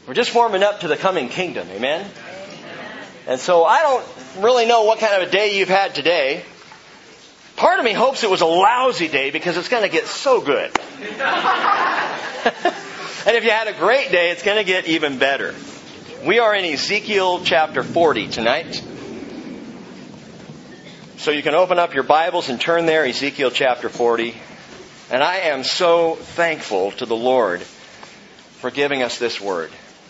We're just warming up to the coming kingdom. Amen? And so I don't really know what kind of a day you've had today. Part of me hopes it was a lousy day because it's going to get so good. And if you had a great day, it's going to get even better. We are in Ezekiel chapter 40 tonight. So you can open up your Bibles and turn there, Ezekiel chapter 40. And I am so thankful to the Lord for giving us this word.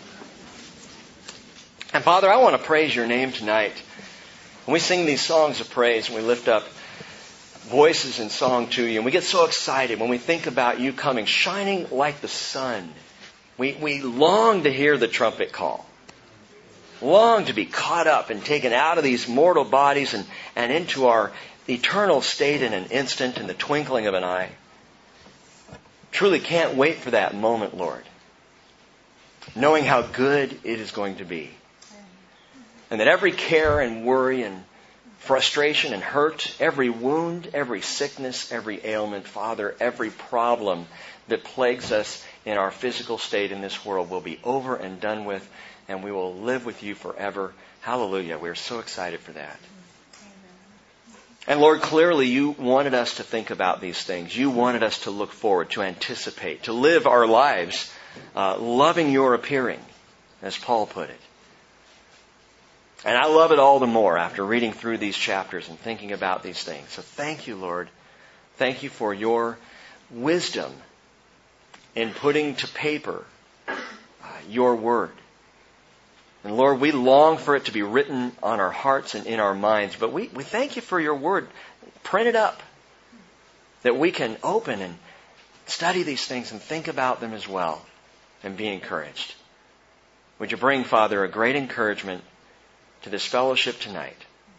And Father, I want to praise your name tonight. When we sing these songs of praise and we lift up voices in song to you, and we get so excited when we think about you coming, shining like the sun. We long to hear the trumpet call. Long to be caught up and taken out of these mortal bodies and into our eternal state in an instant, in the twinkling of an eye. Truly can't wait for that moment, Lord. Knowing how good it is going to be. And that every care and worry and frustration and hurt, every wound, every sickness, every ailment, Father, every problem that plagues us in our physical state in this world will be over and done with, and we will live with you forever. Hallelujah. We are so excited for that. And Lord, clearly you wanted us to think about these things. You wanted us to look forward, to anticipate, to live our lives loving your appearing, as Paul put it. And I love it all the more after reading through these chapters and thinking about these things. So thank you, Lord. Thank you for your wisdom in putting to paper your word. And Lord, we long for it to be written on our hearts and in our minds. But we thank you for your word printed up, that we can open and study these things and think about them as well and be encouraged. Would you bring, Father, a great encouragement to this fellowship tonight.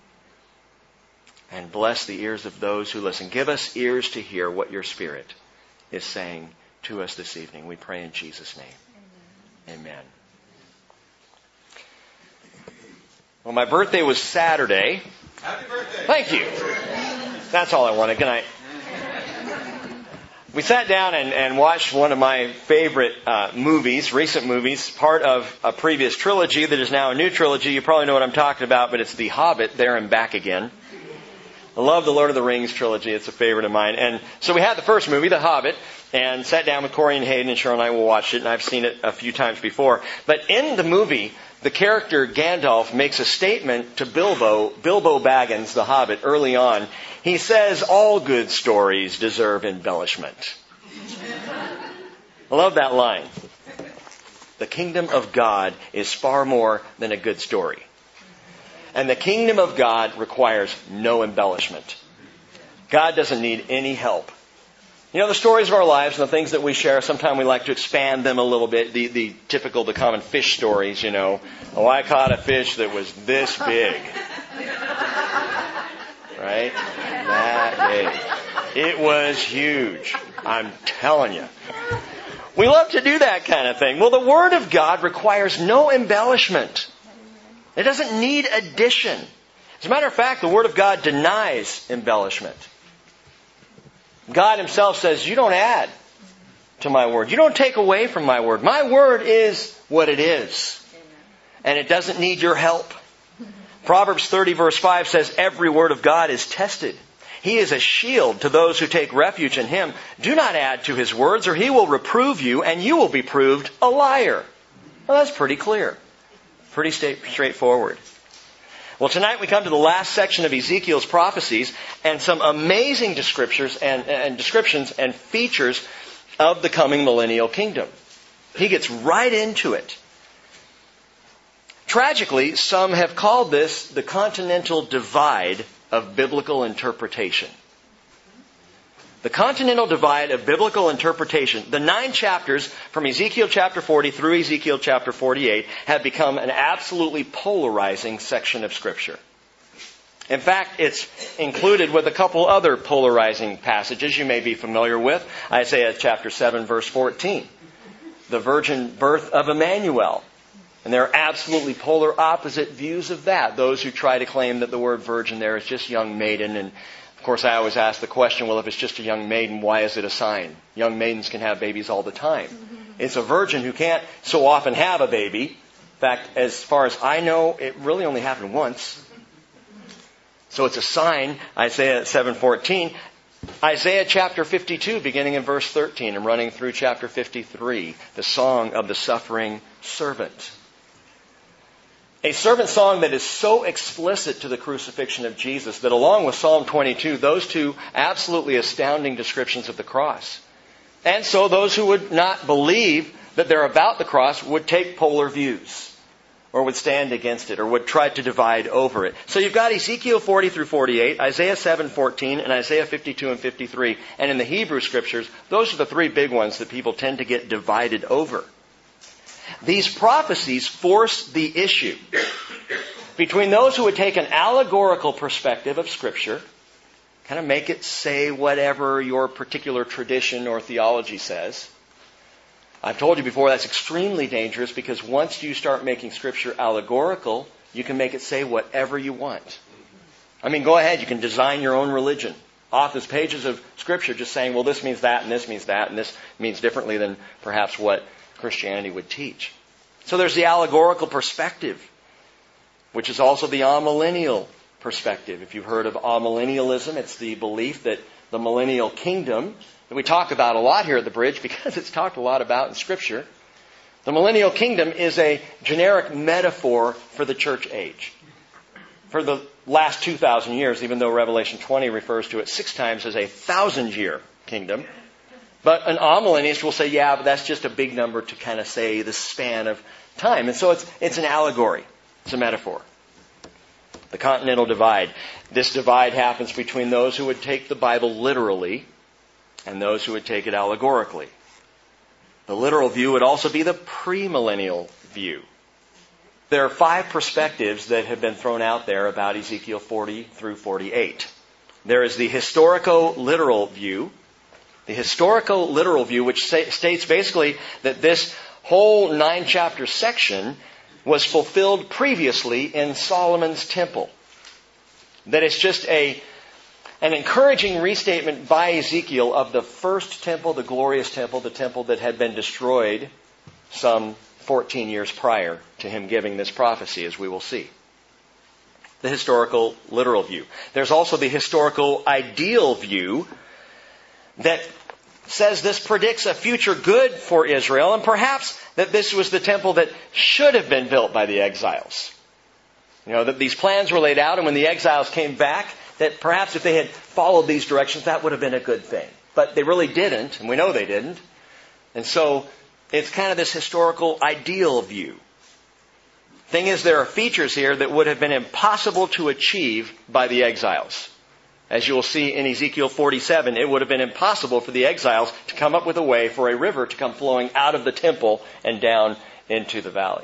And bless the ears of those who listen. Give us ears to hear what your Spirit is saying to us this evening. We pray in Jesus' name. Amen. Well, my birthday was Saturday. Happy birthday. Thank you. That's all I wanted. Good night. We sat down and watched one of my favorite movies, recent movies, part of a previous trilogy that is now a new trilogy. You probably know what I'm talking about, but it's The Hobbit, There and Back Again. I love the Lord of the Rings trilogy. It's a favorite of mine. And so we had the first movie, The Hobbit, and sat down with Corey and Hayden, and Cheryl and I will watch it, and I've seen it a few times before. But in the movie, the character Gandalf makes a statement to Bilbo Baggins, the Hobbit, early on. He says, all good stories deserve embellishment. I love that line. The kingdom of God is far more than a good story. And the kingdom of God requires no embellishment. God doesn't need any help. You know, the stories of our lives and the things that we share, sometimes we like to expand them a little bit. The typical, the common fish stories, you know. Oh, I caught a fish that was this big. Right? That big. It was huge. I'm telling you. We love to do that kind of thing. Well, the Word of God requires no embellishment. It doesn't need addition. As a matter of fact, the Word of God denies embellishment. God Himself says, you don't add to my Word. You don't take away from my Word. My Word is what it is. And it doesn't need your help. Proverbs 30 verse 5 says, every word of God is tested. He is a shield to those who take refuge in Him. Do not add to His words, or He will reprove you, and you will be proved a liar. Well, that's pretty clear. Pretty straightforward. Well, tonight we come to the last section of Ezekiel's prophecies and some amazing descriptions and features of the coming millennial kingdom. He gets right into it. Tragically, some have called this the continental divide of biblical interpretation. The continental divide of biblical interpretation. The 9 chapters from Ezekiel chapter 40 through Ezekiel chapter 48 have become an absolutely polarizing section of Scripture. In fact, it's included with a couple other polarizing passages you may be familiar with. Isaiah chapter 7 verse 14. The virgin birth of Emmanuel. And there are absolutely polar opposite views of that. Those who try to claim that the word virgin there is just young maiden. And of course I always ask the question, well, if it's just a young maiden, why is it a sign? Young maidens can have babies all the time. It's a virgin who can't so often have a baby. In fact, as far as I know, it really only happened once. So it's a sign, Isaiah 7:14. Isaiah chapter 52, beginning in verse 13 and running through chapter 53, the song of the suffering servant. A servant song that is so explicit to the crucifixion of Jesus that along with Psalm 22, those two absolutely astounding descriptions of the cross. And so those who would not believe that they're about the cross would take polar views, or would stand against it, or would try to divide over it. So you've got Ezekiel 40 through 48, Isaiah 7:14, and Isaiah 52 and 53. And in the Hebrew Scriptures, those are the three big ones that people tend to get divided over. These prophecies force the issue between those who would take an allegorical perspective of Scripture, kind of make it say whatever your particular tradition or theology says. I've told you before that's extremely dangerous because once you start making Scripture allegorical, you can make it say whatever you want. I mean, go ahead, you can design your own religion off those pages of Scripture just saying, well, this means that, and this means that, and this means differently than perhaps what Christianity would teach. So there's the allegorical perspective, which is also the amillennial perspective. If you've heard of amillennialism, it's the belief that the millennial kingdom, that we talk about a lot here at the Bridge because it's talked a lot about in Scripture. The millennial kingdom is a generic metaphor for the church age. For the last 2,000 years, even though Revelation 20 refers to it 6 times as a 1,000-year kingdom. But an amillennialist will say, yeah, but that's just a big number to kind of say the span of time. And so it's an allegory. It's a metaphor. The continental divide. This divide happens between those who would take the Bible literally and those who would take it allegorically. The literal view would also be the premillennial view. There are 5 perspectives that have been thrown out there about Ezekiel 40 through 48. There is the historico-literal view. The historico-literal view, which states basically that this whole 9-chapter section was fulfilled previously in Solomon's temple. That it's just an encouraging restatement by Ezekiel of the first temple, the glorious temple, the temple that had been destroyed some 14 years prior to him giving this prophecy, as we will see. The historical literal view. There's also the historical ideal view that says this predicts a future good for Israel, and perhaps that this was the temple that should have been built by the exiles. You know, that these plans were laid out, and when the exiles came back, that perhaps if they had followed these directions, that would have been a good thing. But they really didn't, and we know they didn't. And so it's kind of this historical ideal view. Thing is, there are features here that would have been impossible to achieve by the exiles. As you will see in Ezekiel 47, it would have been impossible for the exiles to come up with a way for a river to come flowing out of the temple and down into the valley.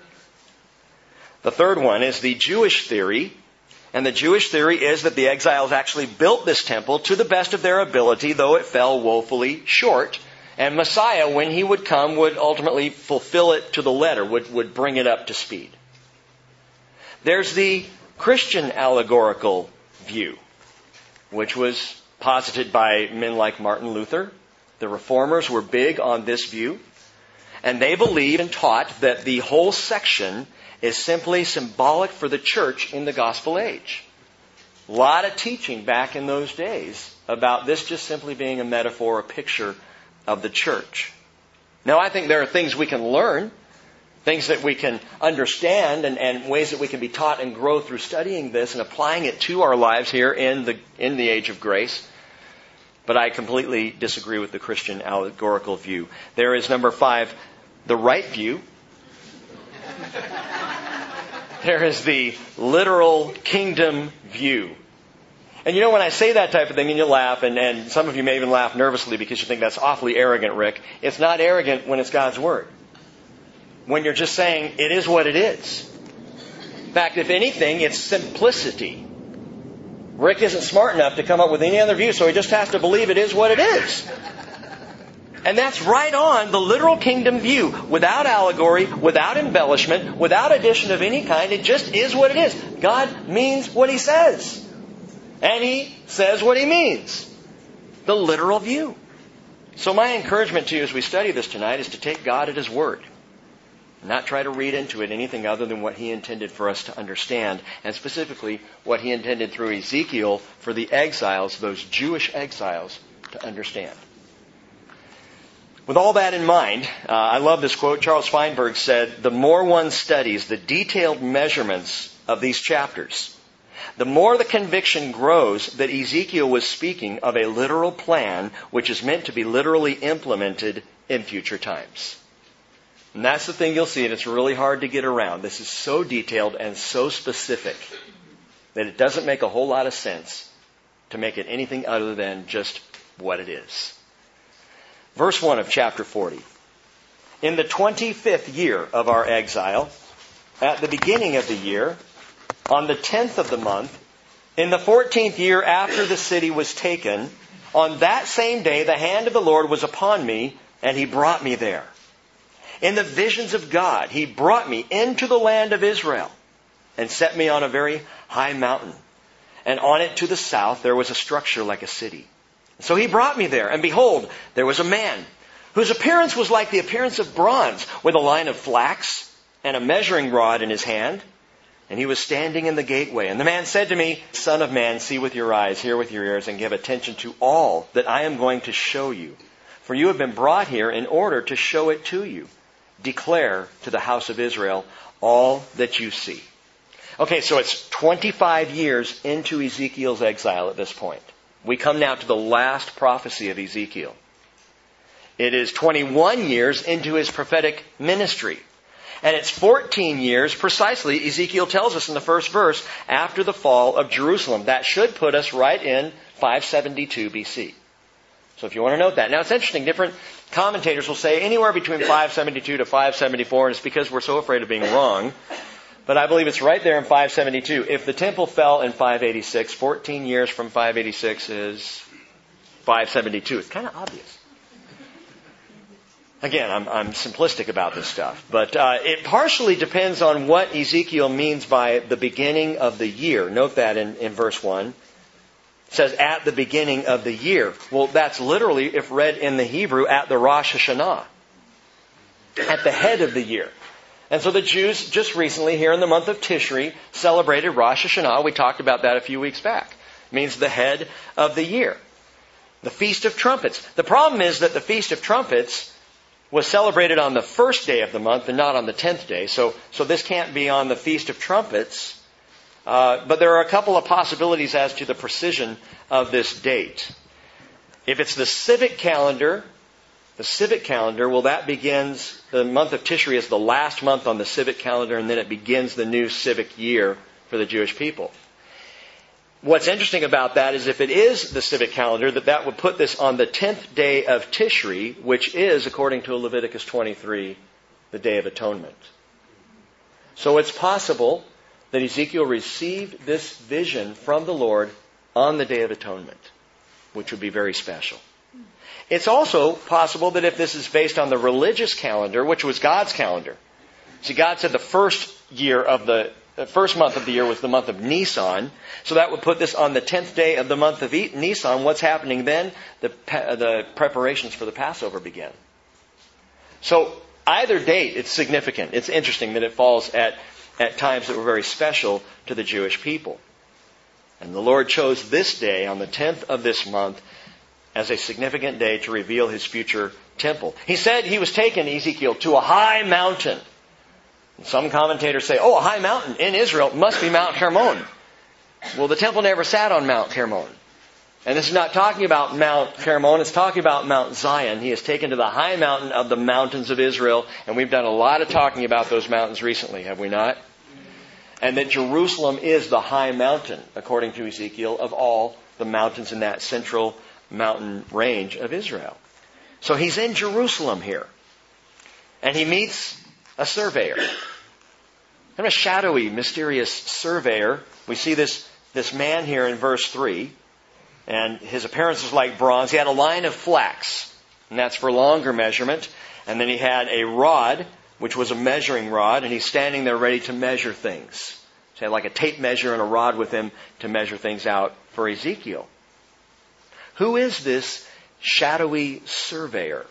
The third one is the Jewish theory. And the Jewish theory is that the exiles actually built this temple to the best of their ability, though it fell woefully short. And Messiah, when he would come, would ultimately fulfill it to the letter, would bring it up to speed. There's the Christian allegorical view, which was posited by men like Martin Luther. The Reformers were big on this view. And they believed and taught that the whole section is simply symbolic for the church in the gospel age. A lot of teaching back in those days about this just simply being a metaphor, a picture of the church. Now, I think there are things we can learn, things that we can understand, and ways that we can be taught and grow through studying this and applying it to our lives here in the age of grace. But I completely disagree with the Christian allegorical view. There is number 5, the right view. There is the literal kingdom view. And you know, when I say that type of thing, and you laugh, and some of you may even laugh nervously because you think that's awfully arrogant, Rick. It's not arrogant when it's God's Word. When you're just saying, it is what it is. In fact, if anything, it's simplicity. Rick isn't smart enough to come up with any other view, so he just has to believe it is what it is. And that's right on the literal kingdom view. Without allegory, without embellishment, without addition of any kind, it just is what it is. God means what He says. And He says what He means. The literal view. So my encouragement to you as we study this tonight is to take God at His word. Not try to read into it anything other than what He intended for us to understand, and specifically what He intended through Ezekiel for the exiles, those Jewish exiles, to understand. With all that in mind, I love this quote. Charles Feinberg said, "The more one studies the detailed measurements of these chapters, the more the conviction grows that Ezekiel was speaking of a literal plan which is meant to be literally implemented in future times." And that's the thing you'll see, and it's really hard to get around. This is so detailed and so specific that it doesn't make a whole lot of sense to make it anything other than just what it is. Verse 1 of chapter 40. In the 25th year of our exile, at the beginning of the year, on the 10th of the month, in the 14th year after the city was taken, on that same day the hand of the Lord was upon me, and He brought me there. In the visions of God, He brought me into the land of Israel and set me on a very high mountain. And on it to the south there was a structure like a city. So He brought me there, and behold, there was a man whose appearance was like the appearance of bronze, with a line of flax and a measuring rod in his hand. And he was standing in the gateway. And the man said to me, "Son of man, see with your eyes, hear with your ears, and give attention to all that I am going to show you. For you have been brought here in order to show it to you. Declare to the house of Israel all that you see." Okay, so it's 25 years into Ezekiel's exile at this point. We come now to the last prophecy of Ezekiel. It is 21 years into his prophetic ministry. And it's 14 years, precisely, Ezekiel tells us in the first verse, after the fall of Jerusalem. That should put us right in 572 BC. So if you want to note that. Now it's interesting, different commentators will say anywhere between 572 to 574, and it's because we're so afraid of being wrong. But I believe it's right there in 572. If the temple fell in 586, 14 years from 586 is 572. It's kind of obvious. Again, I'm simplistic about this stuff. But it partially depends on what Ezekiel means by the beginning of the year. Note that in verse 1. It says, at the beginning of the year. Well, that's literally, if read in the Hebrew, at the Rosh Hashanah. At the head of the year. And so the Jews just recently, here in the month of Tishri, celebrated Rosh Hashanah. We talked about that a few weeks back. It means the head of the year. The Feast of Trumpets. The problem is that the Feast of Trumpets was celebrated on the first day of the month and not on the 10th day. So this can't be on the Feast of Trumpets. But there are a couple of possibilities as to the precision of this date. If it's the civic calendar, well, that begins, the month of Tishri is the last month on the civic calendar, and then it begins the new civic year for the Jewish people. What's interesting about that is if it is the civic calendar, that would put this on the 10th day of Tishri, which is, according to Leviticus 23, the Day of Atonement. So it's possible that Ezekiel received this vision from the Lord on the Day of Atonement, which would be very special. It's also possible that if this is based on the religious calendar, which was God's calendar. See, God said the first month of the year was the month of Nisan. So that would put this on the 10th day of the month of Nisan. What's happening then? The preparations for the Passover begin. So either date, it's significant. It's interesting that it falls at times that were very special to the Jewish people. And the Lord chose this day on the 10th of this month as a significant day to reveal His future temple. He said He was taken, Ezekiel, to a high mountain. And some commentators say, a high mountain in Israel must be Mount Hermon. Well, the temple never sat on Mount Hermon. And this is not talking about Mount Hermon, it's talking about Mount Zion. He is taken to the high mountain of the mountains of Israel. And we've done a lot of talking about those mountains recently, have we not? And that Jerusalem is the high mountain, according to Ezekiel, of all the mountains in that central mountain range of Israel. So He's in Jerusalem here. And He meets a surveyor. Kind of a shadowy, mysterious surveyor. We see this man here in verse 3. And his appearance is like bronze. He had a line of flax. And that's for longer measurement. And then he had a rod, which was a measuring rod. And he's standing there ready to measure things. So he had like a tape measure and a rod with him to measure things out for Ezekiel. Who is this shadowy surveyor.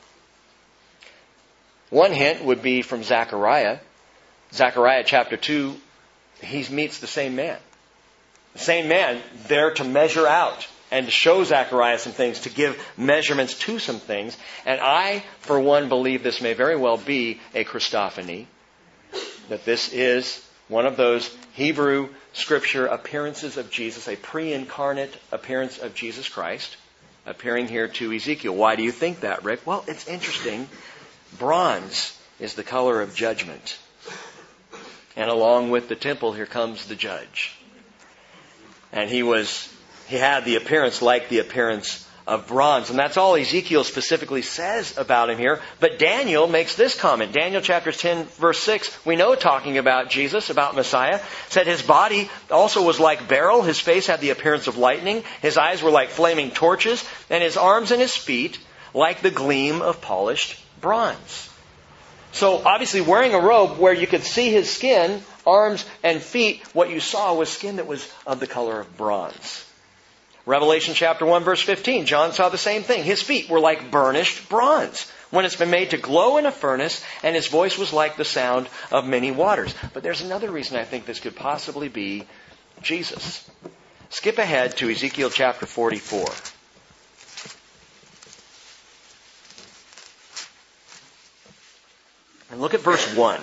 One hint would be from Zechariah. Zechariah chapter 2, he meets the same man. The same man there to measure out and to show Zechariah some things, to give measurements to some things. And I, for one, believe this may very well be a Christophany, that this is one of those Hebrew Scripture appearances of Jesus, a pre-incarnate appearance of Jesus Christ, appearing here to Ezekiel. Why do you think that, Rick? Well, it's interesting. Bronze is the color of judgment. And along with the temple, here comes the judge. And he had the appearance like the appearance of bronze. And that's all Ezekiel specifically says about him here. But Daniel makes this comment. Daniel chapter 10, verse 6, we know talking about Jesus, about Messiah, said his body also was like beryl. His face had the appearance of lightning. His eyes were like flaming torches. And his arms and his feet like the gleam of polished bronze. So obviously wearing a robe where you could see his skin, arms and feet, what you saw was skin that was of the color of bronze. Revelation chapter 1 verse 15, John saw the same thing. His feet were like burnished bronze when it's been made to glow in a furnace, and his voice was like the sound of many waters. But there's another reason I think this could possibly be Jesus. Skip ahead to Ezekiel chapter 44. And look at verse 1.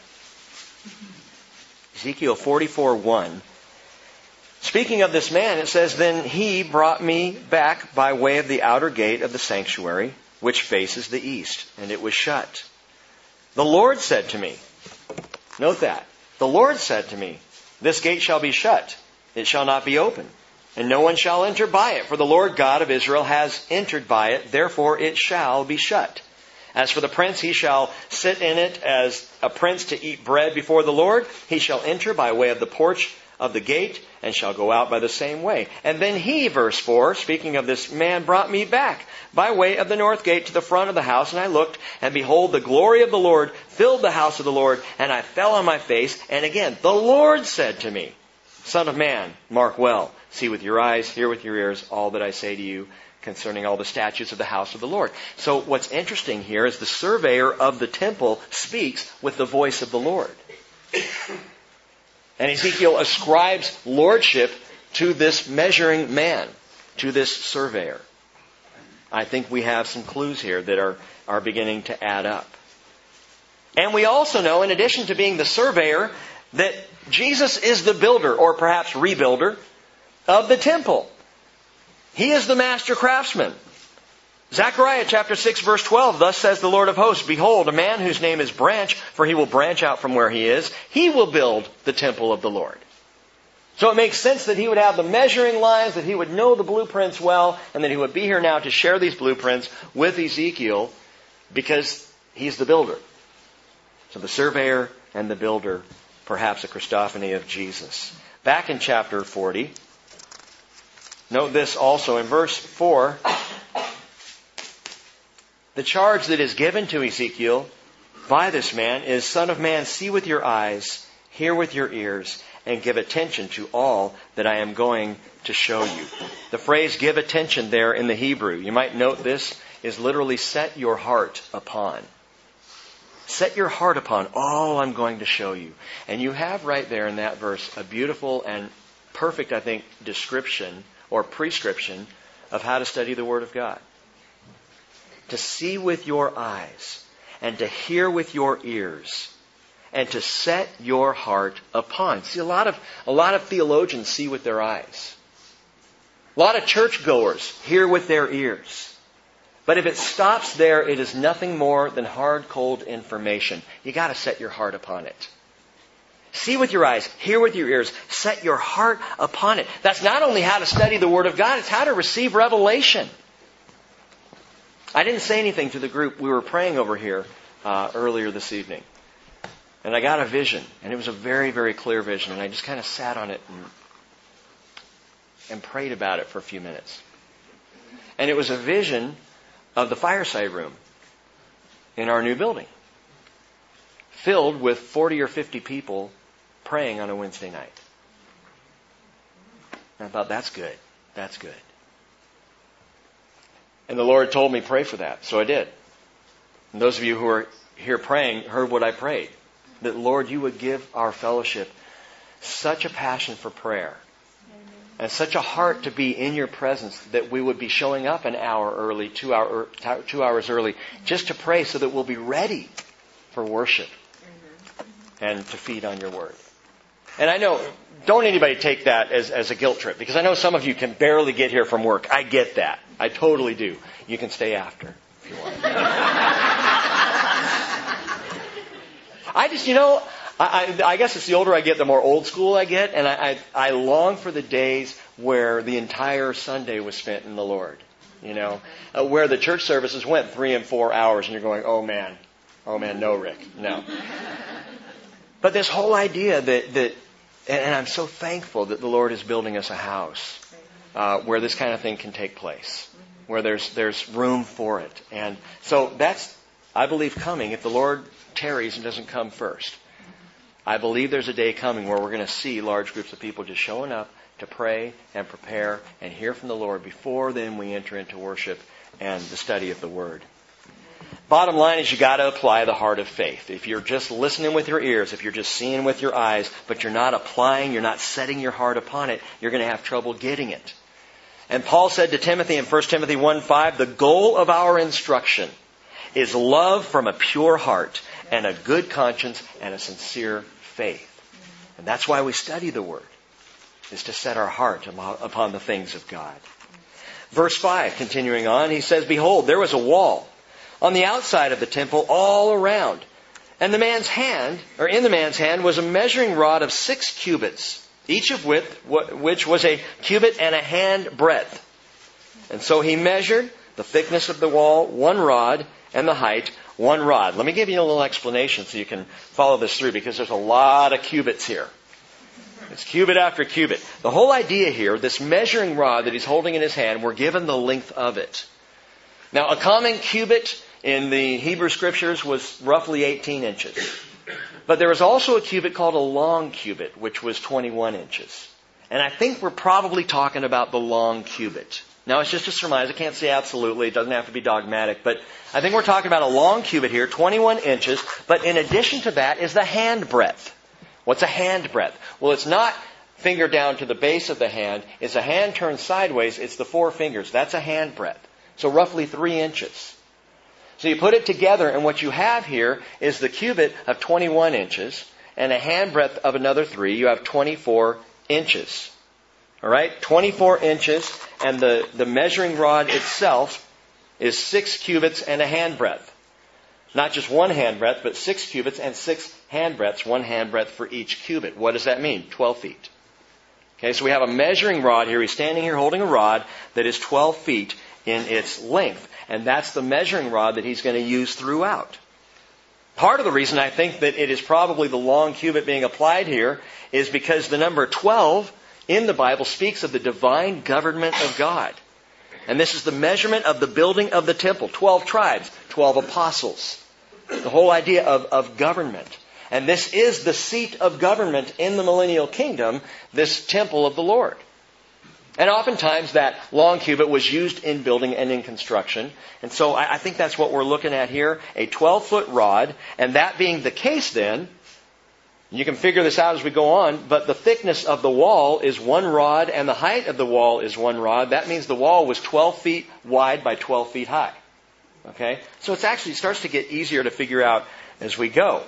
Ezekiel 44:1. Speaking of this man, it says, Then he brought me back by way of the outer gate of the sanctuary, which faces the east, and it was shut. The Lord said to me, note that, the Lord said to me, This gate shall be shut, it shall not be open, and no one shall enter by it, for the Lord God of Israel has entered by it, therefore it shall be shut. As for the prince, he shall sit in it as a prince to eat bread before the Lord. He shall enter by way of the porch of the gate, and shall go out by the same way. And then he, verse 4, speaking of this man, brought me back by way of the north gate to the front of the house, and I looked, and behold, the glory of the Lord filled the house of the Lord, and I fell on my face. And again, the Lord said to me, Son of man, mark well, see with your eyes, hear with your ears, all that I say to you concerning all the statutes of the house of the Lord. So what's interesting here is the surveyor of the temple speaks with the voice of the Lord. And Ezekiel ascribes lordship to this measuring man, to this surveyor. I think we have some clues here that are beginning to add up. And we also know, in addition to being the surveyor, that Jesus is the builder, or perhaps rebuilder, of the temple. He is the master craftsman. Zechariah chapter 6 verse 12, Thus says the Lord of hosts, Behold, a man whose name is Branch, for he will branch out from where he is. He will build the temple of the Lord. So it makes sense that he would have the measuring lines, that he would know the blueprints well, and that he would be here now to share these blueprints with Ezekiel, because he's the builder. So the surveyor and the builder, perhaps a Christophany of Jesus. Back in chapter 40, note this also in verse 4. The charge that is given to Ezekiel by this man is, Son of man, see with your eyes, hear with your ears, and give attention to all that I am going to show you. The phrase give attention there in the Hebrew, you might note this, is literally set your heart upon. Set your heart upon all I'm going to show you. And you have right there in that verse a beautiful and perfect, I think, description or prescription of how to study the Word of God. To see with your eyes, and to hear with your ears, and to set your heart upon. See, a lot of theologians see with their eyes. A lot of churchgoers hear with their ears. But if it stops there, it is nothing more than hard, cold information. You got to set your heart upon it. See with your eyes, hear with your ears, set your heart upon it. That's not only how to study the Word of God, it's how to receive revelation. I didn't say anything to the group. We were praying over here earlier this evening. And I got a vision. And it was a very, very clear vision. And I just kind of sat on it and prayed about it for a few minutes. And it was a vision of the fireside room in our new building, filled with 40 or 50 people praying on a Wednesday night. And I thought, that's good. That's good. And the Lord told me, pray for that. So I did. And those of you who are here praying heard what I prayed. That, Lord, you would give our fellowship such a passion for prayer and such a heart to be in your presence that we would be showing up an hour early, 2 hours early, just to pray so that we'll be ready for worship and to feed on your word. And I know, don't anybody take that as a guilt trip, because I know some of you can barely get here from work. I get that. I totally do. You can stay after if you want. I guess it's the older I get, the more old school I get, and I long for the days where the entire Sunday was spent in the Lord. Where the church services went 3 and 4 hours, and you're going, oh man, no, Rick, no. But this whole idea that and I'm so thankful that the Lord is building us a house where this kind of thing can take place, where there's room for it. And so that's, I believe, coming if the Lord tarries and doesn't come first. I believe there's a day coming where we're going to see large groups of people just showing up to pray and prepare and hear from the Lord before then we enter into worship and the study of the Word. Bottom line is you got to apply the heart of faith. If you're just listening with your ears, if you're just seeing with your eyes, but you're not applying, you're not setting your heart upon it, you're going to have trouble getting it. And Paul said to Timothy in 1 Timothy 1:5, the goal of our instruction is love from a pure heart and a good conscience and a sincere faith. And that's why we study the Word, is to set our heart upon the things of God. Verse 5, continuing on, he says, behold, there was a wall on the outside of the temple all around. And in the man's hand was a measuring rod of 6 cubits, each of which was a cubit and a hand breadth. And so he measured the thickness of the wall, 1 rod, and the height, 1 rod. Let me give you a little explanation so you can follow this through, because there's a lot of cubits here. It's cubit after cubit. The whole idea here, this measuring rod that he's holding in his hand, we're given the length of it. Now, a common cubit in the Hebrew Scriptures was roughly 18 inches. But there was also a cubit called a long cubit, which was 21 inches. And I think we're probably talking about the long cubit. Now, it's just a surmise. I can't say absolutely. It doesn't have to be dogmatic. But I think we're talking about a long cubit here, 21 inches. But in addition to that is the hand breadth. What's a hand breadth? Well, it's not finger down to the base of the hand. It's a hand turned sideways. It's the 4 fingers. That's a hand breadth. So roughly 3 inches. So you put it together, and what you have here is the cubit of 21 inches and a hand breadth of another 3. You have 24 inches. All right? 24 inches, and the measuring rod itself is 6 cubits and a hand breadth. Not just 1 hand breadth, but 6 cubits and 6 hand breadths, 1 hand breadth for each cubit. What does that mean? 12 feet. Okay, so we have a measuring rod here. He's standing here holding a rod that is 12 feet in its length. And that's the measuring rod that he's going to use throughout. Part of the reason I think that it is probably the long cubit being applied here is because the number 12 in the Bible speaks of the divine government of God. And this is the measurement of the building of the temple. 12 tribes, 12 apostles. The whole idea of government. And this is the seat of government in the millennial kingdom, this temple of the Lord. And oftentimes that long cubit was used in building and in construction. And so I think that's what we're looking at here, a 12-foot rod. And that being the case then, you can figure this out as we go on, but the thickness of the wall is 1 rod and the height of the wall is 1 rod. That means the wall was 12 feet wide by 12 feet high. Okay? So it starts to get easier to figure out as we go.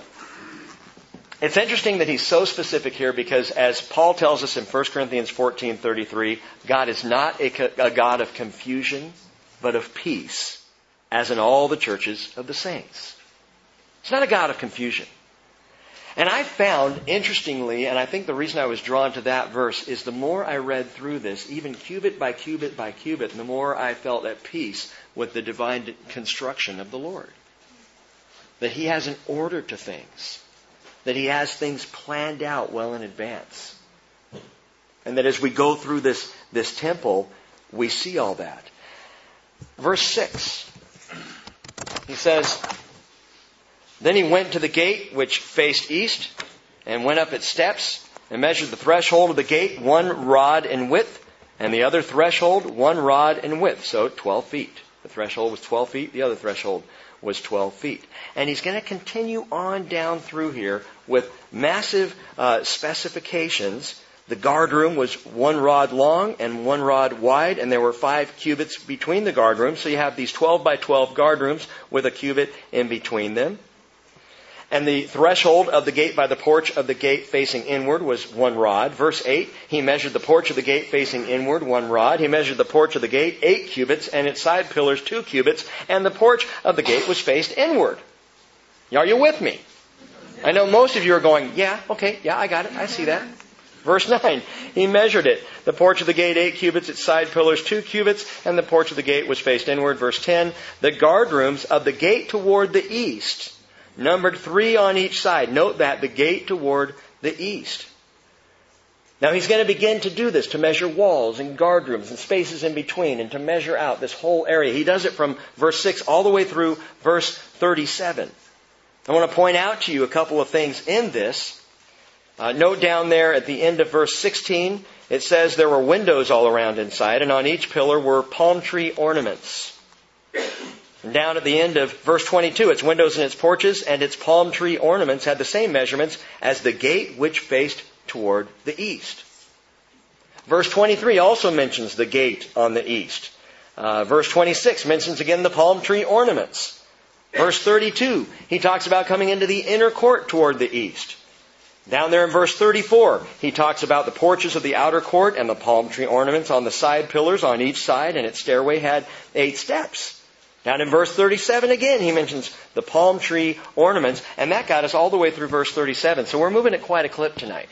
It's interesting that he's so specific here because as Paul tells us in 1 Corinthians 14:33, God is not a God of confusion, but of peace, as in all the churches of the saints. It's not a God of confusion. And I found, interestingly, and I think the reason I was drawn to that verse is the more I read through this, even cubit by cubit by cubit, the more I felt at peace with the divine construction of the Lord. That He has an order to things. That He has things planned out well in advance. And that as we go through this temple, we see all that. Verse 6. He says, then he went to the gate which faced east, and went up its steps, and measured the threshold of the gate 1 rod in width, and the other threshold 1 rod in width, so 12 feet. The threshold was 12 feet. The other threshold was 12 feet. And he's going to continue on down through here with massive specifications. The guard room was 1 rod long and 1 rod wide, and there were 5 cubits between the guard rooms. So you have these 12 by 12 guard rooms with a cubit in between them. And the threshold of the gate by the porch of the gate facing inward was 1 rod. Verse 8, he measured the porch of the gate facing inward 1 rod. He measured the porch of the gate 8 cubits, and its side pillars 2 cubits, and the porch of the gate was faced inward. Are you with me? I know most of you are going, yeah, I got it, I see that. Verse 9, he measured it. The porch of the gate 8 cubits, its side pillars 2 cubits, and the porch of the gate was faced inward. Verse 10, the guard rooms of the gate toward the east, numbered 3 on each side. Note that, the gate toward the east. Now he's going to begin to do this, to measure walls and guard rooms and spaces in between, and to measure out this whole area. He does it from verse 6 all the way through verse 37. I want to point out to you a couple of things in this. Note down there at the end of verse 16, it says there were windows all around inside, and on each pillar were palm tree ornaments. And down at the end of verse 22, its windows and its porches and its palm tree ornaments had the same measurements as the gate which faced toward the east. Verse 23 also mentions the gate on the east. Verse 26 mentions again the palm tree ornaments. Verse 32, he talks about coming into the inner court toward the east. Down there in verse 34, he talks about the porches of the outer court and the palm tree ornaments on the side pillars on each side, and its stairway had 8 steps. Down in verse 37 again, he mentions the palm tree ornaments, and that got us all the way through verse 37. So we're moving at quite a clip tonight.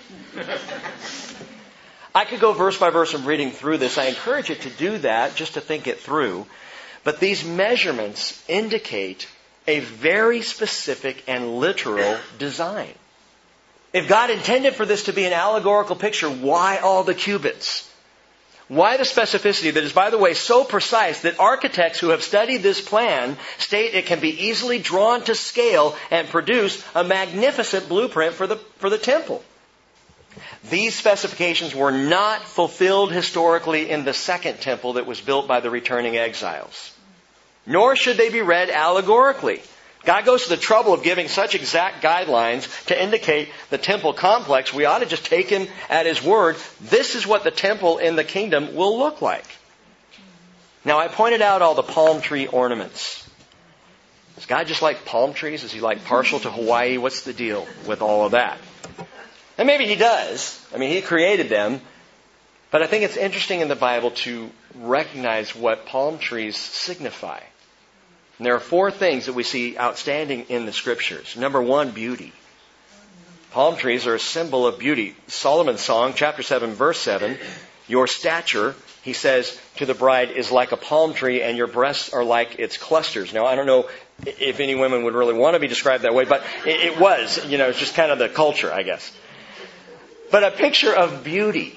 I could go verse by verse of reading through this. I encourage you to do that, just to think it through. But these measurements indicate a very specific and literal design. If God intended for this to be an allegorical picture, why all the cubits? Why the specificity that is, by the way, so precise that architects who have studied this plan state it can be easily drawn to scale and produce a magnificent blueprint for the temple? These specifications were not fulfilled historically in the second temple that was built by the returning exiles. Nor should they be read allegorically. God goes to the trouble of giving such exact guidelines to indicate the temple complex. We ought to just take him at his word. This is what the temple in the kingdom will look like. Now, I pointed out all the palm tree ornaments. Does God just like palm trees? Is he like partial to Hawaii? What's the deal with all of that? And maybe he does. I mean, he created them. But I think it's interesting in the Bible to recognize what palm trees signify. And there are 4 things that we see outstanding in the Scriptures. Number 1, beauty. Palm trees are a symbol of beauty. Solomon's song, chapter 7, verse 7, your stature, he says to the bride, is like a palm tree, and your breasts are like its clusters. Now, I don't know if any women would really want to be described that way, but it was. It's just kind of the culture, I guess. But a picture of beauty.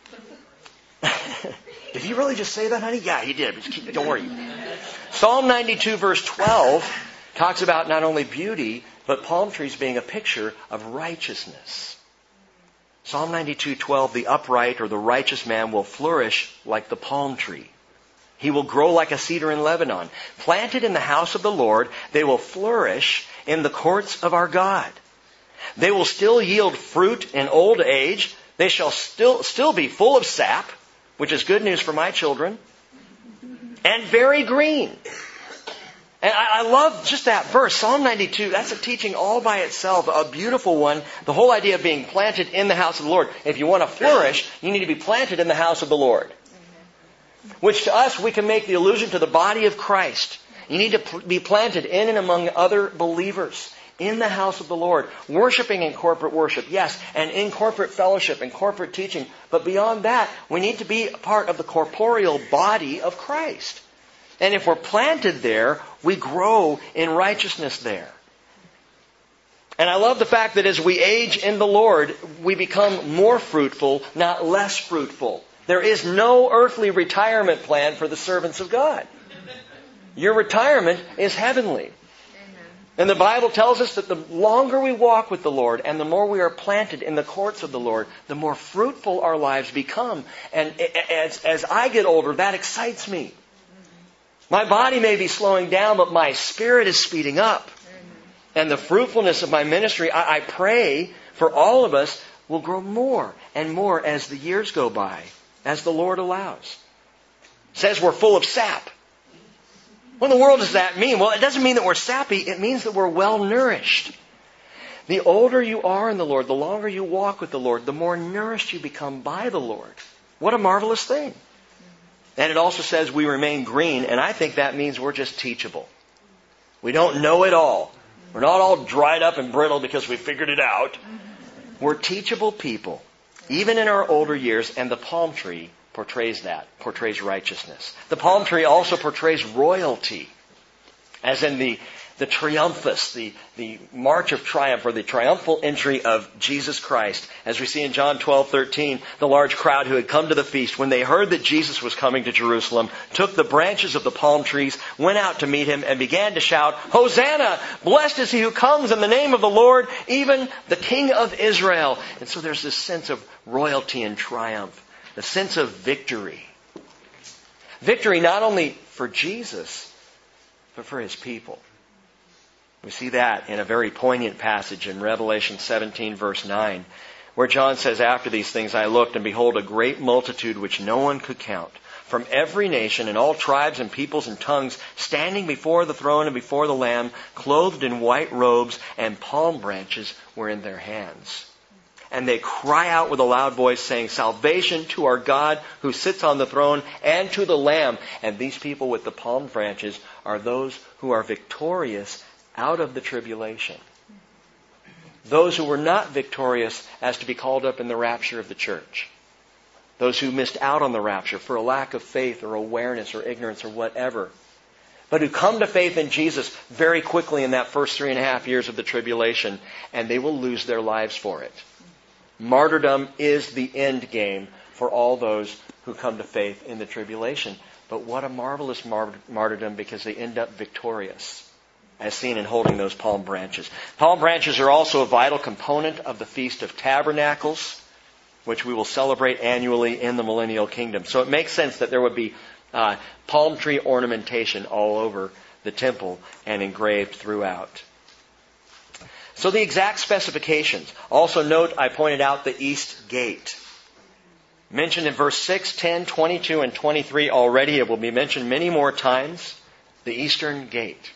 Did he really just say that, honey? Yeah, he did. Don't worry. Psalm 92 verse 12 talks about not only beauty, but palm trees being a picture of righteousness. Psalm 92:12, the upright or the righteous man will flourish like the palm tree. He will grow like a cedar in Lebanon. Planted in the house of the Lord, they will flourish in the courts of our God. They will still yield fruit in old age. They shall still be full of sap, which is good news for my children, and very green. And I love just that verse, Psalm 92. That's a teaching all by itself, a beautiful one. The whole idea of being planted in the house of the Lord. If you want to flourish, you need to be planted in the house of the Lord. Which to us, we can make the allusion to the body of Christ. You need to be planted in and among other believers in the house of the Lord, worshiping in corporate worship, yes, and in corporate fellowship and corporate teaching. But beyond that, we need to be a part of the corporeal body of Christ. And if we're planted there, we grow in righteousness there. And I love the fact that as we age in the Lord, we become more fruitful, not less fruitful. There is no earthly retirement plan for the servants of God. Your retirement is heavenly. And the Bible tells us that the longer we walk with the Lord and the more we are planted in the courts of the Lord, the more fruitful our lives become. And as I get older, that excites me. My body may be slowing down, but my spirit is speeding up. And the fruitfulness of my ministry, I pray for all of us, will grow more and more as the years go by, as the Lord allows. It says we're full of sap. What in the world does that mean? Well, it doesn't mean that we're sappy. It means that we're well nourished. The older you are in the Lord, the longer you walk with the Lord, the more nourished you become by the Lord. What a marvelous thing. And it also says we remain green, and I think that means we're just teachable. We don't know it all. We're not all dried up and brittle because we figured it out. We're teachable people, even in our older years, and the palm tree portrays that, portrays righteousness. The palm tree also portrays royalty, as in the triumphus, the march of triumph, or the triumphal entry of Jesus Christ. As we see in John 12:13, the large crowd who had come to the feast, when they heard that Jesus was coming to Jerusalem, took the branches of the palm trees, went out to meet him, and began to shout, "Hosanna! Blessed is he who comes in the name of the Lord, even the King of Israel." And so there's this sense of royalty and triumph, the sense of victory. Victory not only for Jesus, but for his people. We see that in a very poignant passage in Revelation 17, verse 9, where John says, "After these things I looked, and behold, a great multitude which no one could count, from every nation and all tribes and peoples and tongues, standing before the throne and before the Lamb, clothed in white robes, and palm branches were in their hands. And they cry out with a loud voice, saying, 'Salvation to our God who sits on the throne and to the Lamb.'" And these people with the palm branches are those who are victorious out of the tribulation. Those who were not victorious as to be called up in the rapture of the church. Those who missed out on the rapture for a lack of faith or awareness or ignorance or whatever. But who come to faith in Jesus very quickly in that first 3.5 years of the tribulation, and they will lose their lives for it. Martyrdom is the end game for all those who come to faith in the tribulation. But what a marvelous martyrdom, because they end up victorious, as seen in holding those palm branches. Palm branches are also a vital component of the Feast of Tabernacles, which we will celebrate annually in the millennial kingdom. So it makes sense that there would be palm tree ornamentation all over the temple and engraved throughout. So the exact specifications. Also note, I pointed out the east gate. Mentioned in verse 6, 10, 22, and 23 already. It will be mentioned many more times. The eastern gate.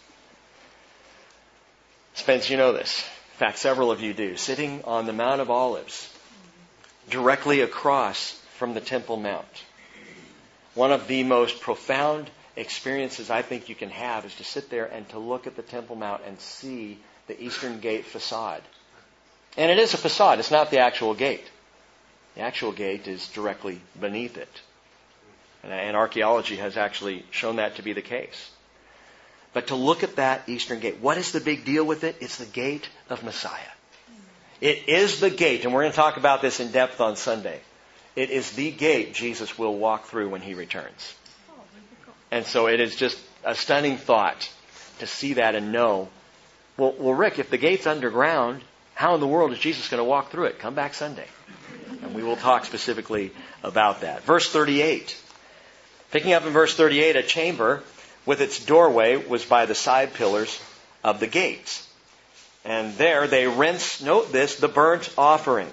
Spence, you know this. In fact, several of you do. Sitting on the Mount of Olives, directly across from the Temple Mount. One of the most profound experiences I think you can have is to sit there and to look at the Temple Mount and see the eastern gate facade. And it is a facade. It's not the actual gate. The actual gate is directly beneath it. And archaeology has actually shown that to be the case. But to look at that eastern gate, what is the big deal with it? It's the gate of Messiah. It is the gate, and we're going to talk about this in depth on Sunday. It is the gate Jesus will walk through when he returns. And so it is just a stunning thought to see that and know, well, Rick, if the gate's underground, how in the world is Jesus going to walk through it? Come back Sunday. And we will talk specifically about that. Verse 38. Picking up in verse 38, a chamber with its doorway was by the side pillars of the gates. And there they rinse, note this, the burnt offering.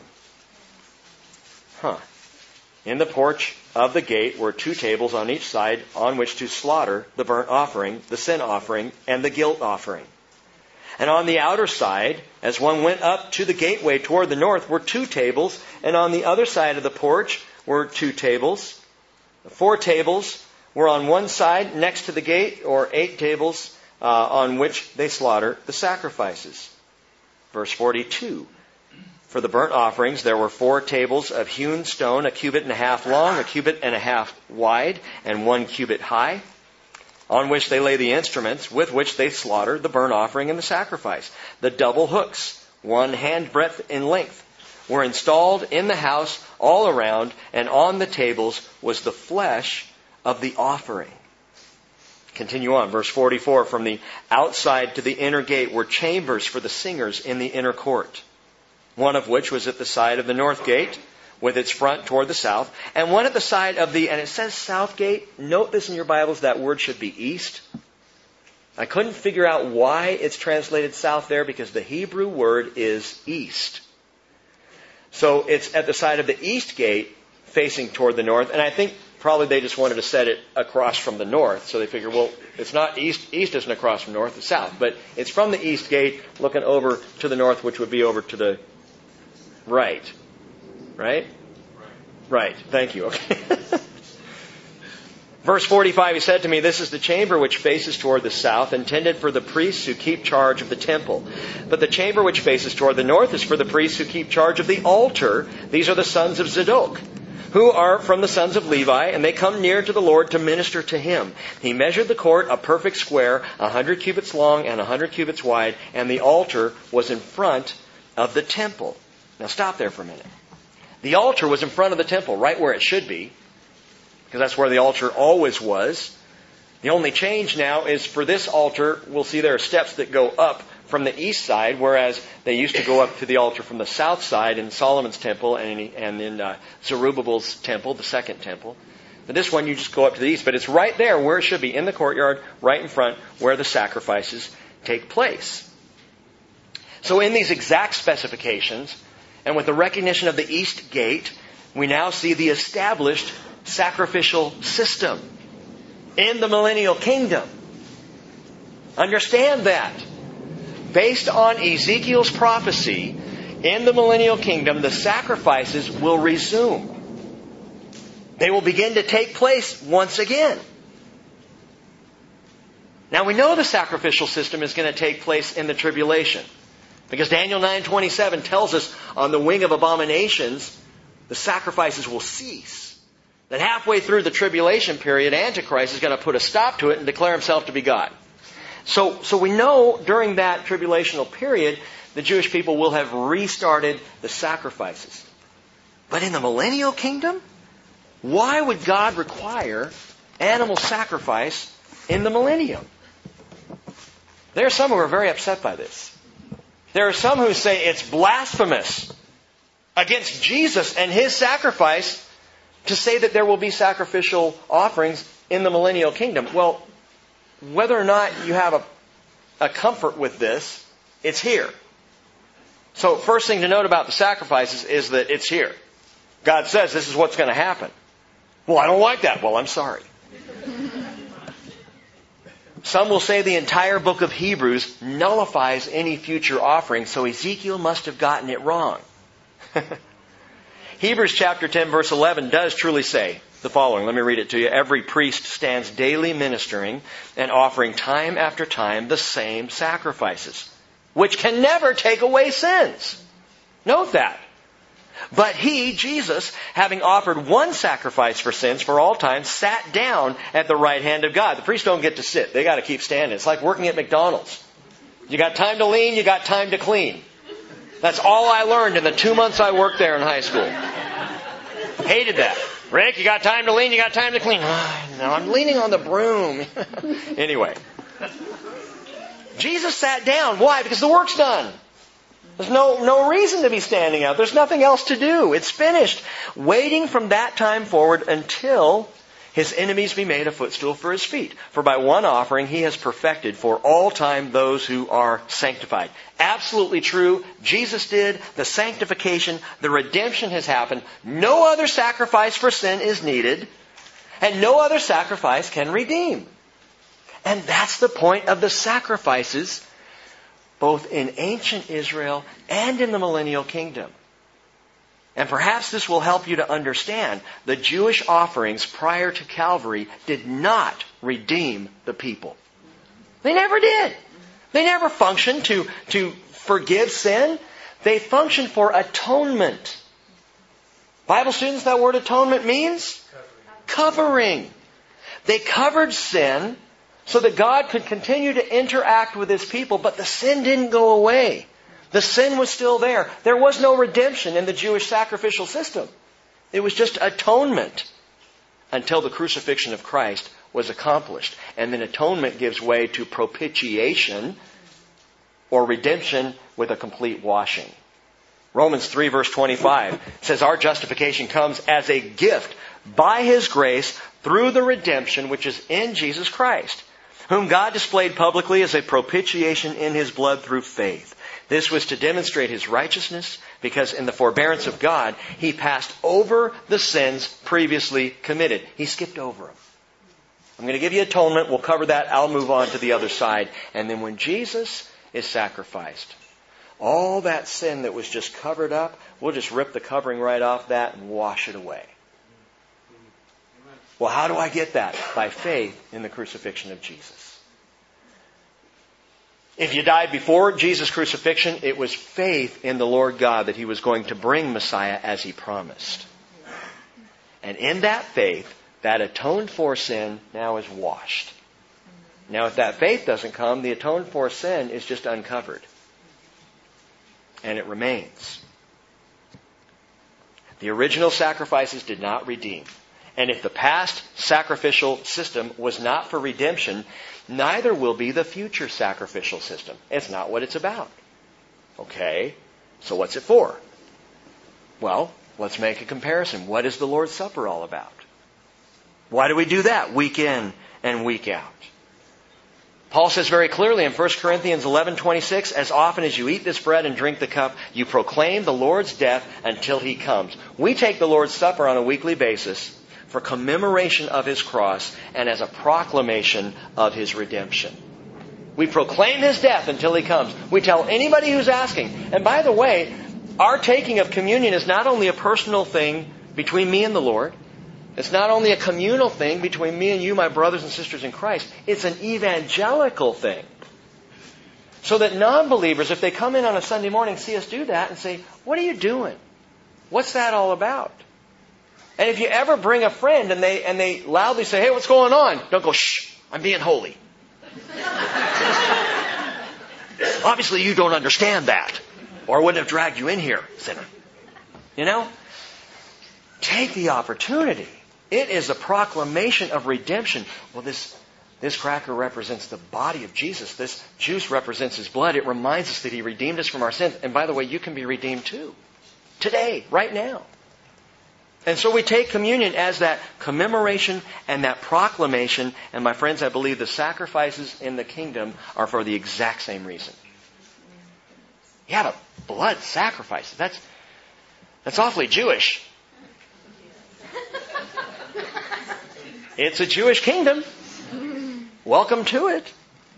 In the porch of the gate were 2 tables on each side on which to slaughter the burnt offering, the sin offering, and the guilt offering. And on the outer side, as one went up to the gateway toward the north, were 2 tables, and on the other side of the porch were 2 tables. 4 tables were on one side next to the gate, or 8 tables on which they slaughter the sacrifices. Verse 42. For the burnt offerings there were 4 tables of hewn stone, 1.5 cubits long, 1.5 cubits wide, and 1 cubit high, on which they lay the instruments with which they slaughter the burnt offering and the sacrifice. The double hooks, 1 handbreadth in length, were installed in the house all around, and on the tables was the flesh of the offering. Continue on, verse 44. From the outside to the inner gate were chambers for the singers in the inner court, one of which was at the side of the north gate, with its front toward the south, and one at the side of the, and it says south gate. Note this in your Bibles, that word should be east. I couldn't figure out why it's translated south there, because the Hebrew word is east. So it's at the side of the east gate facing toward the north, and I think probably they just wanted to set it across from the north. So they figured, well, it's not east. East isn't across from north, it's south. But it's from the east gate looking over to the north, which would be over to the right. Right? Right. Thank you. Okay. Verse 45, he said to me, "This is the chamber which faces toward the south, intended for the priests who keep charge of the temple. But the chamber which faces toward the north is for the priests who keep charge of the altar. These are the sons of Zadok, who are from the sons of Levi, and they come near to the Lord to minister to Him. He measured the court, a perfect square, 100 cubits long and 100 cubits wide, and the altar was in front of the temple." Now stop there for a minute. The altar was in front of the temple, right where it should be, because that's where the altar always was. The only change now is for this altar, we'll see there are steps that go up from the east side, whereas they used to go up to the altar from the south side in Solomon's temple and in Zerubbabel's temple, the second temple. But this one, you just go up to the east. But it's right there where it should be, in the courtyard, right in front, where the sacrifices take place. So in these exact specifications, and with the recognition of the east gate, we now see the established sacrificial system in the millennial kingdom. Understand that. Based on Ezekiel's prophecy, in the millennial kingdom, the sacrifices will resume. They will begin to take place once again. Now we know the sacrificial system is going to take place in the tribulation, because Daniel 9:27 tells us on the wing of abominations, the sacrifices will cease. That halfway through the tribulation period, Antichrist is going to put a stop to it and declare himself to be God. So we know during that tribulational period, the Jewish people will have restarted the sacrifices. But in the millennial kingdom, why would God require animal sacrifice in the millennium? There are some who are very upset by this. There are some who say it's blasphemous against Jesus and His sacrifice to say that there will be sacrificial offerings in the millennial kingdom. Well, whether or not you have a comfort with this, it's here. So first thing to note about the sacrifices is that it's here. God says this is what's going to happen. Well, I don't like that. Well, I'm sorry. Some will say the entire book of Hebrews nullifies any future offering, so Ezekiel must have gotten it wrong. Hebrews chapter 10 verse 11 does truly say the following. Let me read it to you. "Every priest stands daily ministering and offering time after time the same sacrifices, which can never take away sins." Note that. "But He, Jesus, having offered one sacrifice for sins for all time, sat down at the right hand of God." The priests don't get to sit. They got to keep standing. It's like working at McDonald's. You got time to lean, you got time to clean. That's all I learned in the 2 months I worked there in high school. Hated that. Rick, you got time to lean, you got time to clean. No, I'm leaning on the broom. Anyway. Jesus sat down. Why? Because the work's done. There's no reason to be standing out. There's nothing else to do. It's finished. Waiting from that time forward until His enemies be made a footstool for His feet. For by one offering He has perfected for all time those who are sanctified. Absolutely true. Jesus did. The sanctification, the redemption has happened. No other sacrifice for sin is needed. And no other sacrifice can redeem. And that's the point of the sacrifices, both in ancient Israel and in the millennial kingdom. And perhaps this will help you to understand the Jewish offerings prior to Calvary did not redeem the people. They never did. They never functioned to forgive sin. They functioned for atonement. Bible students, that word atonement means? Covering. They covered sin so that God could continue to interact with His people, but the sin didn't go away. The sin was still there. There was no redemption in the Jewish sacrificial system. It was just atonement until the crucifixion of Christ was accomplished. And then atonement gives way to propitiation or redemption with a complete washing. Romans 3 verse 25 says our justification comes as a gift by His grace through the redemption which is in Jesus Christ, whom God displayed publicly as a propitiation in His blood through faith. This was to demonstrate His righteousness, because in the forbearance of God, He passed over the sins previously committed. He skipped over them. I'm going to give you atonement. We'll cover that. I'll move on to the other side. And then when Jesus is sacrificed, all that sin that was just covered up, we'll just rip the covering right off that and wash it away. Well, how do I get that? By faith in the crucifixion of Jesus. If you died before Jesus' crucifixion, it was faith in the Lord God that He was going to bring Messiah as He promised. And in that faith, that atoned for sin now is washed. Now, if that faith doesn't come, the atoned for sin is just uncovered. And it remains. The original sacrifices did not redeem. And if the past sacrificial system was not for redemption, neither will be the future sacrificial system. It's not what it's about. Okay, so what's it for? Well, let's make a comparison. What is the Lord's Supper all about? Why do we do that week in and week out? Paul says very clearly in 1 Corinthians 11:26, as often as you eat this bread and drink the cup, you proclaim the Lord's death until He comes. We take the Lord's Supper on a weekly basis for commemoration of His cross and as a proclamation of His redemption. We proclaim His death until He comes. We tell anybody who's asking. And by the way, our taking of communion is not only a personal thing between me and the Lord. It's not only a communal thing between me and you, my brothers and sisters in Christ. It's an evangelical thing. So that non-believers, if they come in on a Sunday morning, see us do that and say, what are you doing? What's that all about? And if you ever bring a friend and they loudly say, hey, what's going on? Don't go, shh, I'm being holy. Obviously you don't understand that. Or I wouldn't have dragged you in here, sinner. You know? Take the opportunity. It is a proclamation of redemption. Well, this cracker represents the body of Jesus. This juice represents His blood. It reminds us that He redeemed us from our sins. And by the way, you can be redeemed too. Today, right now. And so we take communion as that commemoration and that proclamation. And my friends, I believe the sacrifices in the kingdom are for the exact same reason. Yeah, the blood sacrifice. That's awfully Jewish. It's a Jewish kingdom. Welcome to it.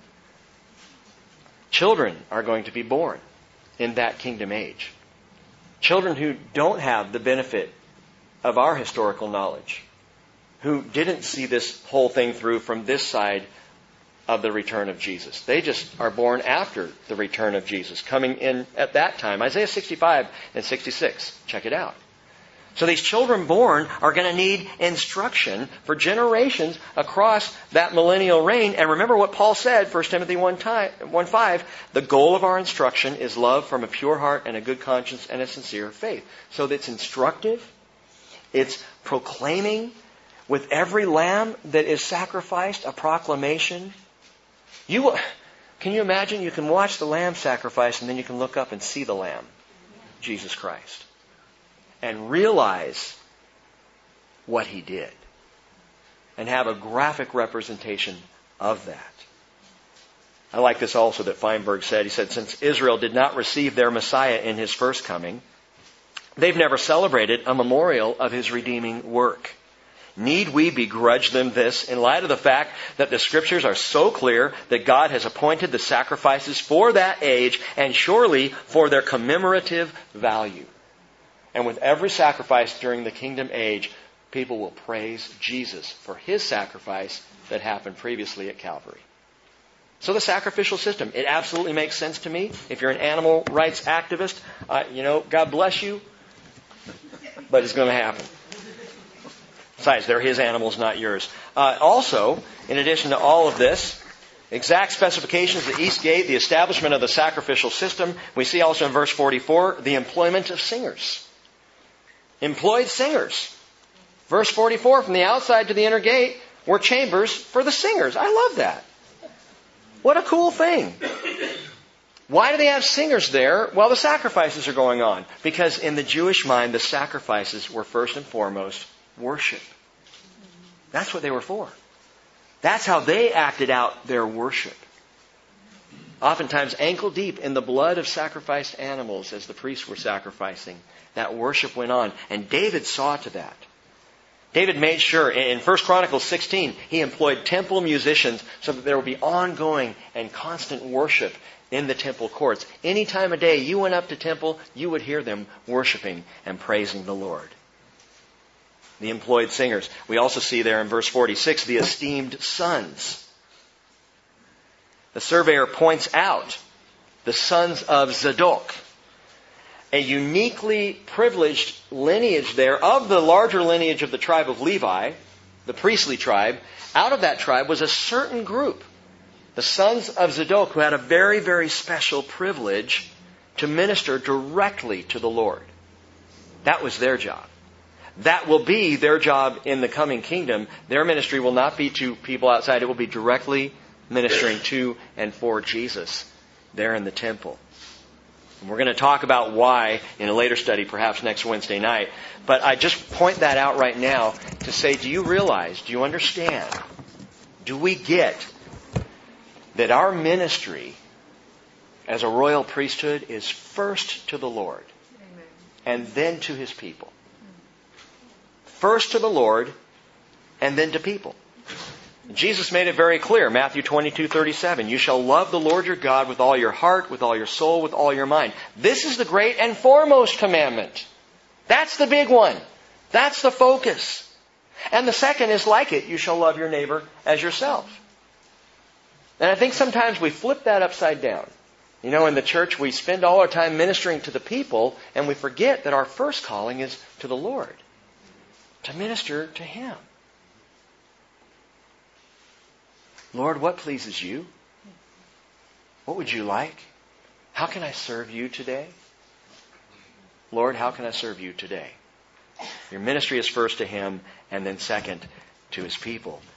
Children are going to be born in that kingdom age. Children who don't have the benefit of our historical knowledge, who didn't see this whole thing through from this side of the return of Jesus. They just are born after the return of Jesus, coming in at that time. Isaiah 65 and 66. Check it out. So these children born are going to need instruction for generations across that millennial reign. And remember what Paul said, 1 Timothy 1:5, the goal of our instruction is love from a pure heart and a good conscience and a sincere faith. So it's instructive. It's proclaiming with every lamb that is sacrificed a proclamation. Can you imagine? You can watch the lamb sacrifice and then you can look up and see the lamb, Jesus Christ, and realize what He did and have a graphic representation of that. I like this also that Feinberg said. He said, since Israel did not receive their Messiah in His first coming, they've never celebrated a memorial of His redeeming work. Need we begrudge them this in light of the fact that the Scriptures are so clear that God has appointed the sacrifices for that age and surely for their commemorative value? And with every sacrifice during the kingdom age, people will praise Jesus for His sacrifice that happened previously at Calvary. So the sacrificial system, it absolutely makes sense to me. If you're an animal rights activist, God bless you, but it's going to happen. Besides, they're His animals, not yours. Also, in addition to all of this, exact specifications of the East Gate, the establishment of the sacrificial system, we see also in verse 44, the employment of singers. Employed singers. Verse 44, from the outside to the inner gate were chambers for the singers. I love that. What a cool thing. Why do they have singers there while the sacrifices are going on? Because in the Jewish mind, the sacrifices were first and foremost worship. That's what they were for. That's how they acted out their worship. Oftentimes ankle deep in the blood of sacrificed animals as the priests were sacrificing. That worship went on. And David saw to that. David made sure, in 1 Chronicles 16, he employed temple musicians so that there would be ongoing and constant worship in the temple courts. Any time of day you went up to temple, you would hear them worshiping and praising the Lord. The employed singers. We also see there in verse 46, the esteemed sons. The surveyor points out the sons of Zadok, a uniquely privileged lineage there of the larger lineage of the tribe of Levi, the priestly tribe. Out of that tribe was a certain group, the sons of Zadok, who had a very, very special privilege to minister directly to the Lord. That was their job. That will be their job in the coming kingdom. Their ministry will not be to people outside. It will be directly ministering to and for Jesus there in the temple. And we're going to talk about why in a later study, perhaps next Wednesday night. But I just point that out right now to say, do you realize, do you understand, do we get that our ministry as a royal priesthood is first to the Lord and then to His people? First to the Lord and then to people. Jesus made it very clear, Matthew 22:37, you shall love the Lord your God with all your heart, with all your soul, with all your mind. This is the great and foremost commandment. That's the big one. That's the focus. And the second is like it, you shall love your neighbor as yourself. And I think sometimes we flip that upside down. You know, in the church we spend all our time ministering to the people and we forget that our first calling is to the Lord. To minister to Him. Lord, what pleases you? What would you like? How can I serve you today? Lord, how can I serve you today? Your ministry is first to Him and then second to His people.